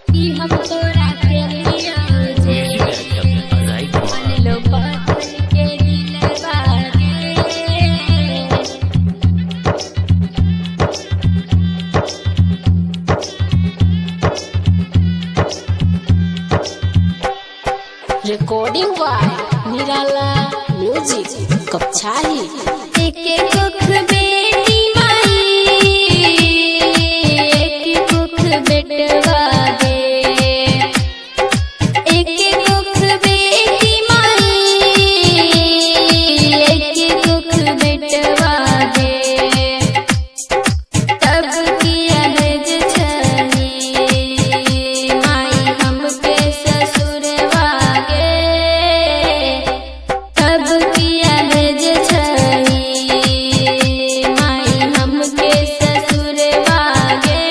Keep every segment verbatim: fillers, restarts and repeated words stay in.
कि हम तोरा के लिया जे मान लो पत्थर के दिलवा गे। Recording by Nirala music Kapchhahi. एक एक कुख बेटी माई एक कुख बेटवा दे। एक एक कुख बेटी माई एक कुख बेटवा दे। तब किया भेज छही माई हमके ससुरवा गे। तब किया भेज छही माई हमके ससुरवा गे।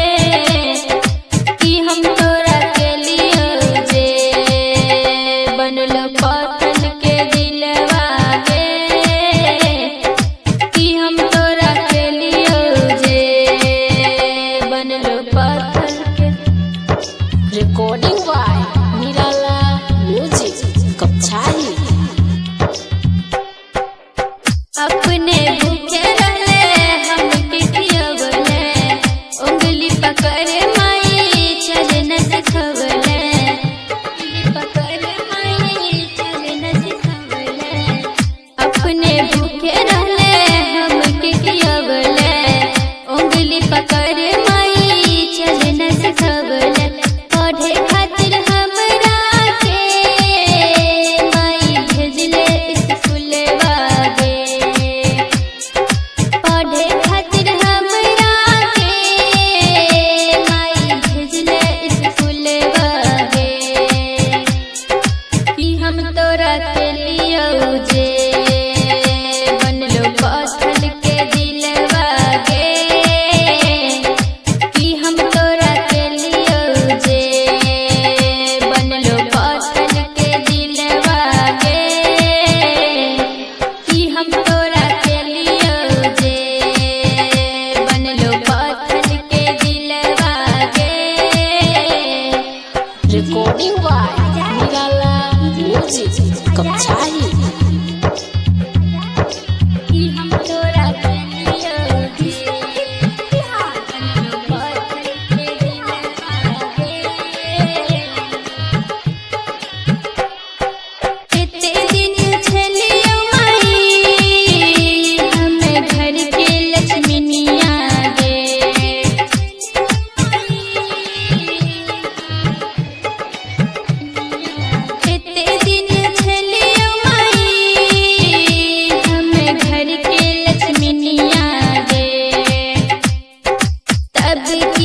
कि हम तोरा के लियो जे बनलो पत्थर के दिलवा गे। कि हम तोरा के लियो जे बनलो पत्थर के। Recording by Nirala music Kapchhahi. अपने भूखे रहले हम किटियवले उंगली पकड़े माई चले न सिखवले। उंगली पकड़े माई चले न सिखवले। अपने भूखे रहले हम किटियवले उंगली पकड़े माई चले न सिखवले। पढ़े खातिर हमरा के माई भेजले स्कूलवा गे। पढ़े खातिर हमरा के माई भेजले स्कूलवा गे। कि हम तोरा के लियो जे बनलो पत्थर के दिलवा गे। कि हम तोरा के लियो जे बनलो पत्थर के दिलवा गे। कि हम तोरा के लियो जे बनलो पत्थर के दिलवा गे। Recording by Nirala music Kapchhahi. कि हम तोरा के लियो जे बनलो पत्थर के दिलवा गे। एते दिन छलियो माई हमें घर के लक्ष्मीनिया गे। एते दिन छलियो माई हमें घर के लक्ष्मीनिया गे। तब